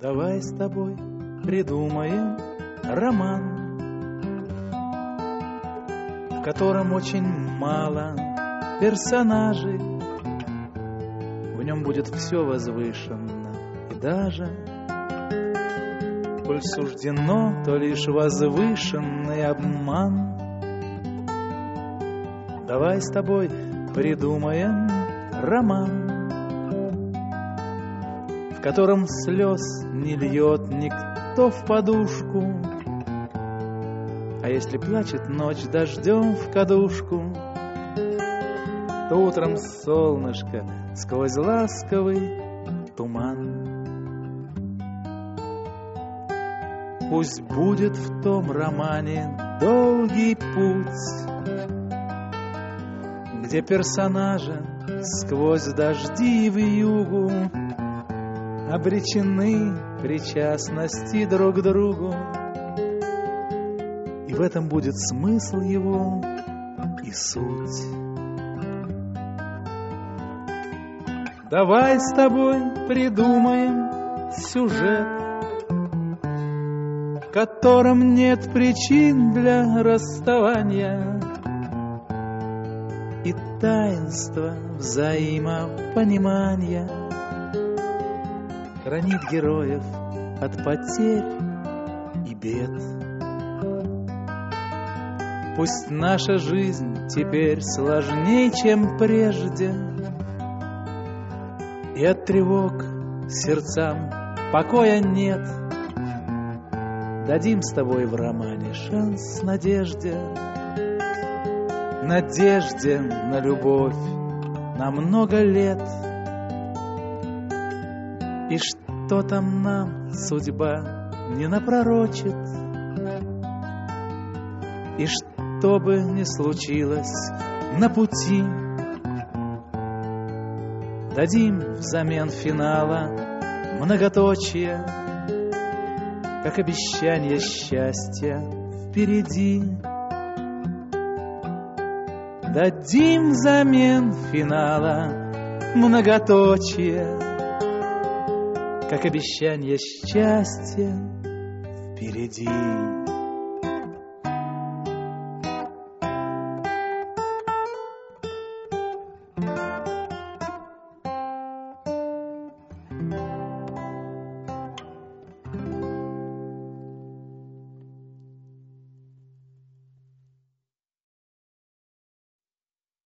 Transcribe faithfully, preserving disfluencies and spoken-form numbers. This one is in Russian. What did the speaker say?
Давай с тобой придумаем роман, в котором очень мало персонажей. В нем будет все возвышенно и даже, коль суждено, то лишь возвышенный обман. Давай с тобой придумаем роман, в котором слез не льет никто в подушку, а если плачет ночь дождем в кадушку, то утром солнышко сквозь ласковый туман. Пусть будет в том романе долгий путь, где персонажи сквозь дожди и вьюгу обречены причастности друг к другу, и в этом будет смысл его и суть. Давай с тобой придумаем сюжет, в котором нет причин для расставания и таинства взаимопонимания хранит героев от потерь и бед. Пусть наша жизнь теперь сложнее, чем прежде, и от тревог сердцам покоя нет. Дадим с тобой в романе шанс надежде, надежде на любовь на много лет. И что там нам судьба не напророчит, и что бы ни случилось на пути, дадим взамен финала многоточие, как обещание счастья впереди. Дадим взамен финала многоточие, как обещание счастья впереди.